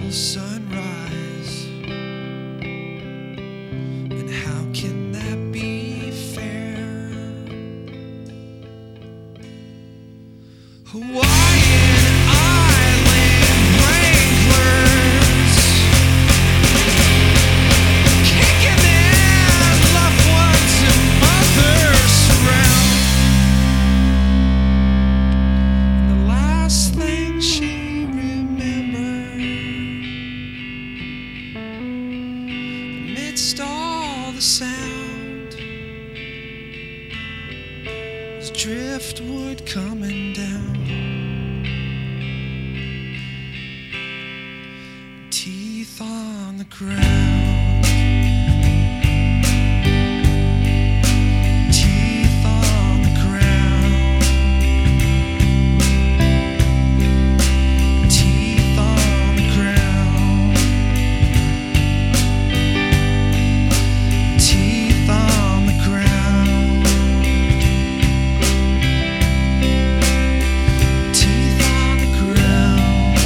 till sunrise. And how can that be fair? Hawaiian Island wranglers, kicking their loved ones and mothers around. And the last thing she remembered, amidst all the sound, was driftwood coming down, teeth on the ground, teeth on the ground, teeth on the ground, teeth on the ground, teeth on the ground.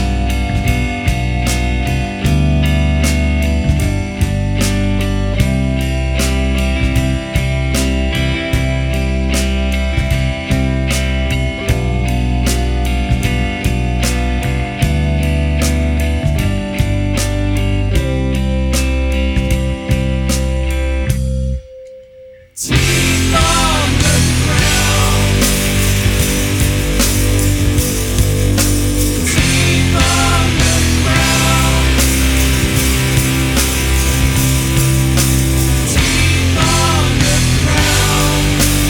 Teeth on the ground, teeth on the ground, teeth on the ground,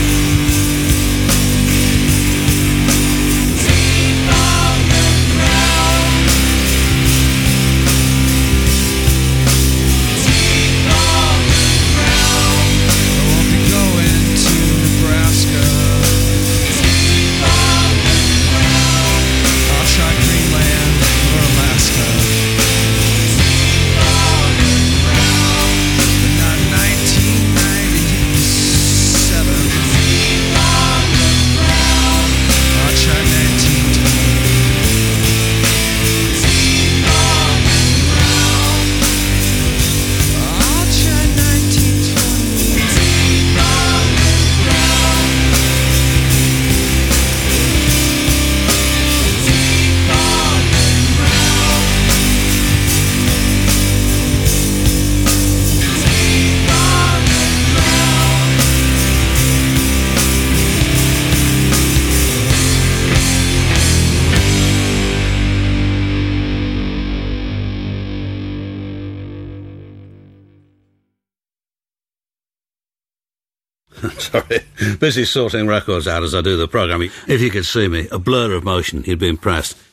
teeth on the ground, teeth on the ground. I won't be going to Nebraska. Teeth on the ground. I'll try Greenland or Alaska. Teeth on the ground. But not 1997. Teeth on the ground. I'll try 1920. Teeth on the ground. I'll try 1920. Teeth on the ground. Teeth on the ground. Teeth on the ground. Sorry, busy sorting records out as I do the programme. If you could see me, a blur of motion, you'd be impressed.